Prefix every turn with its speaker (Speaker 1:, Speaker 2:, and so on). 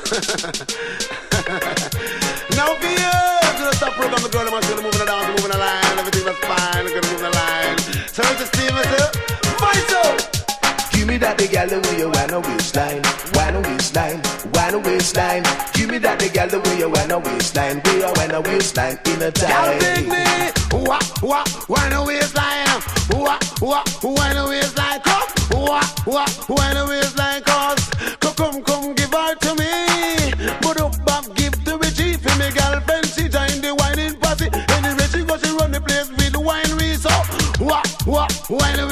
Speaker 1: Now for years, to the top program, the girl, I'm still moving the dance, moving the line, everything was fine, I'm gonna move the line. So it's just Steve, voice up.
Speaker 2: Give me that the gal the way you wanna waistline, wanna waistline, wanna waistline. Give me that the gal the way you wanna waistline, we are wanna waistline in a time.
Speaker 1: Gal take me, wanna waistline, wanna waistline, come, wanna waistline, cause, come, give her to me. Put up back, give to me chief, and me girlfriend, she join the whining party. Anyway, she go, she run the place with wine, we so, wanna